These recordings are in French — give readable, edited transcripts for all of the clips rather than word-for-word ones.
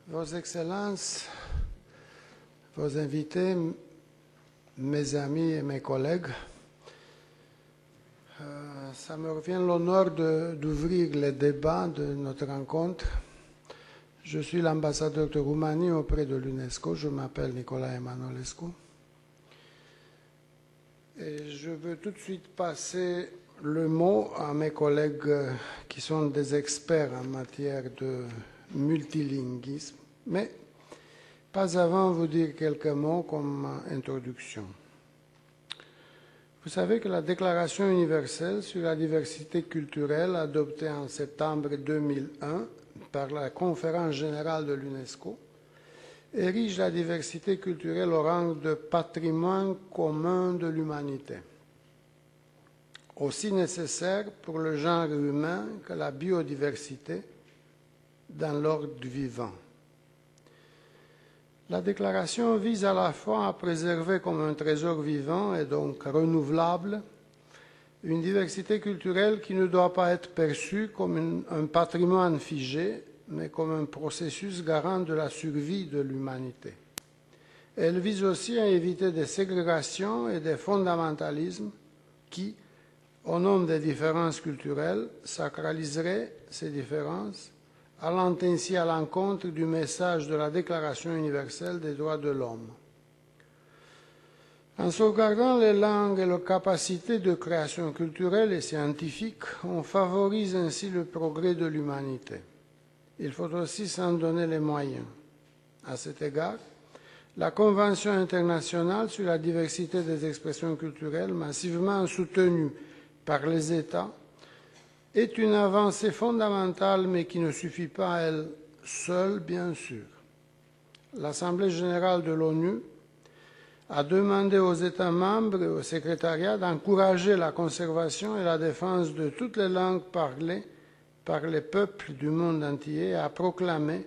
Vos Excellences, vos invités, mes amis et mes collègues, ça me revient l'honneur d'ouvrir les débats de notre rencontre. Je suis l'ambassadeur de Roumanie auprès de l'UNESCO. Je m'appelle Nicolas Emanuelescu. Et je veux tout de suite passer le mot à mes collègues qui sont des experts en matière de multilinguisme, mais pas avant vous dire quelques mots comme introduction. Vous savez que la Déclaration universelle sur la diversité culturelle, adoptée en septembre 2001 par la Conférence générale de l'UNESCO, érige la diversité culturelle au rang de patrimoine commun de l'humanité, aussi nécessaire pour le genre humain que la biodiversité dans l'ordre vivant. La déclaration vise à la fois à préserver comme un trésor vivant et donc renouvelable une diversité culturelle qui ne doit pas être perçue comme un patrimoine figé, mais comme un processus garant de la survie de l'humanité. Elle vise aussi à éviter des ségrégations et des fondamentalismes qui, au nom des différences culturelles, sacraliseraient ces différences, allant ainsi à l'encontre du message de la Déclaration universelle des droits de l'homme. En sauvegardant les langues et leurs capacités de création culturelle et scientifique, on favorise ainsi le progrès de l'humanité. Il faut aussi s'en donner les moyens. À cet égard, la Convention internationale sur la diversité des expressions culturelles, massivement soutenue par les États, est une avancée fondamentale, mais qui ne suffit pas à elle seule, bien sûr. L'Assemblée générale de l'ONU a demandé aux États membres et au secrétariat d'encourager la conservation et la défense de toutes les langues parlées par les peuples du monde entier et a proclamé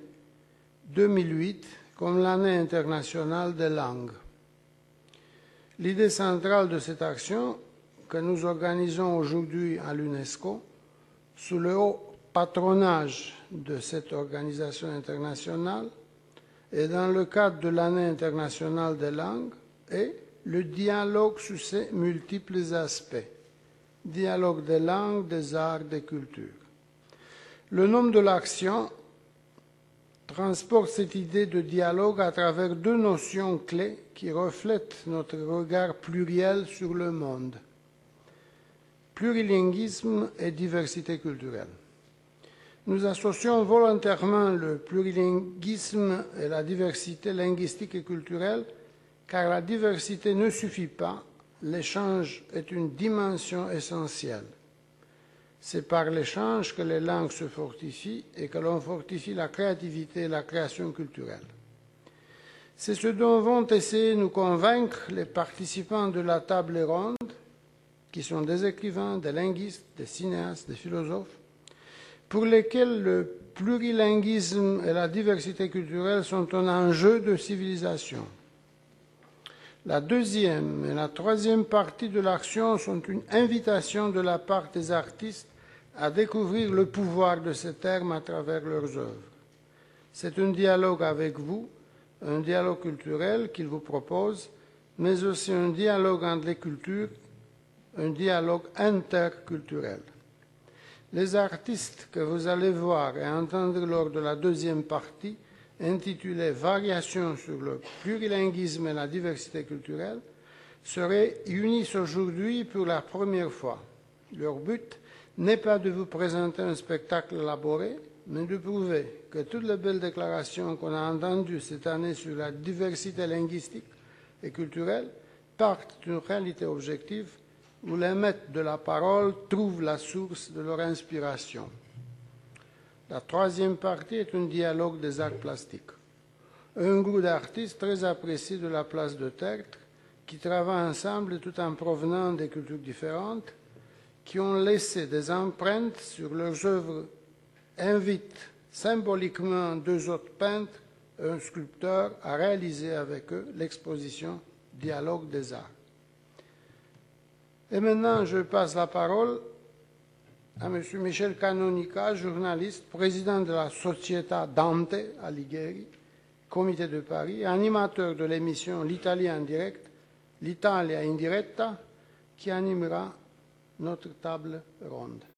2008 comme l'année internationale des langues. L'idée centrale de cette action que nous organisons aujourd'hui à l'UNESCO, sous le haut patronage de cette organisation internationale et dans le cadre de l'année internationale des langues, est le dialogue sur ses multiples aspects, dialogue des langues, des arts, des cultures. Le nom de l'action transporte cette idée de dialogue à travers deux notions clés qui reflètent notre regard pluriel sur le monde. Plurilinguisme et diversité culturelle. Nous associons volontairement le plurilinguisme et la diversité linguistique et culturelle car la diversité ne suffit pas, l'échange est une dimension essentielle. C'est par l'échange que les langues se fortifient et que l'on fortifie la créativité et la création culturelle. C'est ce dont vont essayer de nous convaincre les participants de la table ronde, qui sont des écrivains, des linguistes, des cinéastes, des philosophes, pour lesquels le plurilinguisme et la diversité culturelle sont un enjeu de civilisation. La deuxième et la troisième partie de l'action sont une invitation de la part des artistes à découvrir le pouvoir de ces termes à travers leurs œuvres. C'est un dialogue avec vous, un dialogue culturel qu'ils vous proposent, mais aussi un dialogue entre les cultures, un dialogue interculturel. Les artistes que vous allez voir et entendre lors de la deuxième partie, intitulée « Variations sur le plurilinguisme et la diversité culturelle », seraient unis aujourd'hui pour la première fois. Leur but n'est pas de vous présenter un spectacle élaboré, mais de prouver que toutes les belles déclarations qu'on a entendues cette année sur la diversité linguistique et culturelle partent d'une réalité objective où les maîtres de la parole trouvent la source de leur inspiration. La troisième partie est un dialogue des arts plastiques. Un groupe d'artistes très appréciés de la place de Tertre, qui travaillent ensemble tout en provenant des cultures différentes, qui ont laissé des empreintes sur leurs œuvres, invitent symboliquement deux autres peintres et un sculpteur à réaliser avec eux l'exposition Dialogue des arts. Et maintenant, je passe la parole à M. Michel Canonica, journaliste, président de la Società Dante Alighieri, Comité de Paris, et animateur de l'émission L'Italie en direct, l'Italia in diretta, qui animera notre table ronde.